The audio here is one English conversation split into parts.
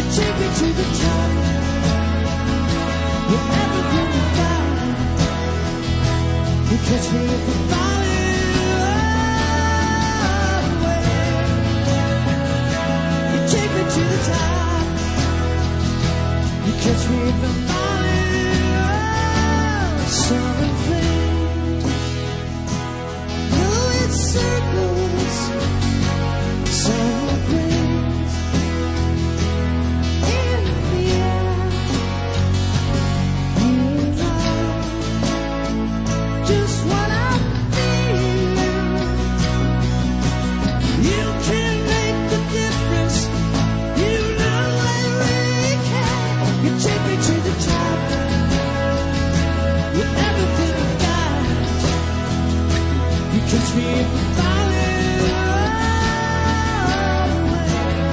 take me to the top. You're everything I got. You catch me if I'm falling away. You take me to the top. You catch me if I'm falling away. Summer flame, though it circles, summer breeze in the air. You know just what I'm feeling. You can make the difference. You know I really can. You take me to the top. With everything I've got. You catch me if I'm falling away.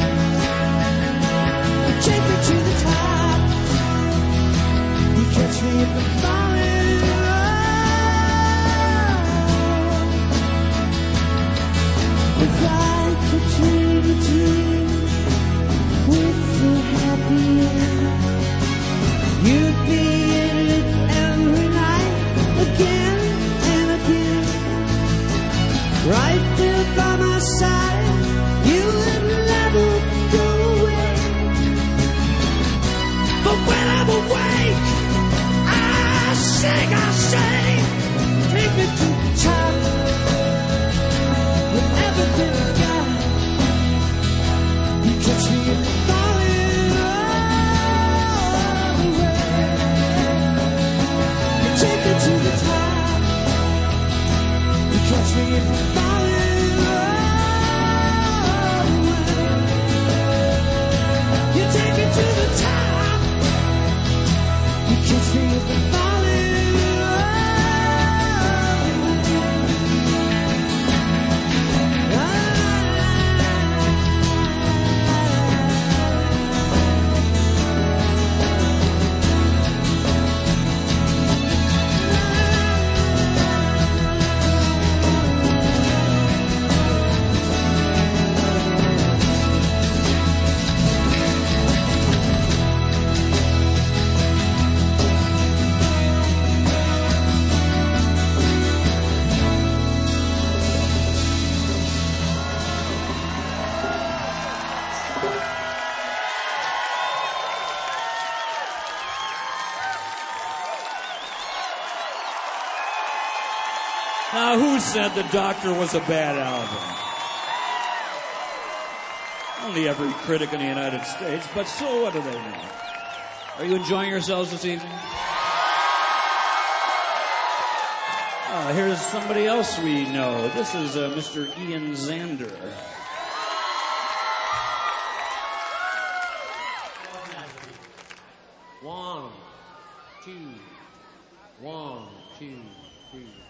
You take me to the top. You catch me if I'm falling away. If I could dream a dream with a happy end, you'd be in it every night, again and again. Right there by my side, you would never go away. But when I'm awake, I sing, take me to the top. With everything I got, you catch me if I'm falling away. You take me to the top. You catch me if I'm falling away. You take me to the top. You catch me if I'm falling Now, who said The Doctor was a bad album? Only every critic in the United States, but so what do they know? Are you enjoying yourselves this evening? Here's somebody else we know. This is Mr. Ian Zander. One, two, 1, 2, 3.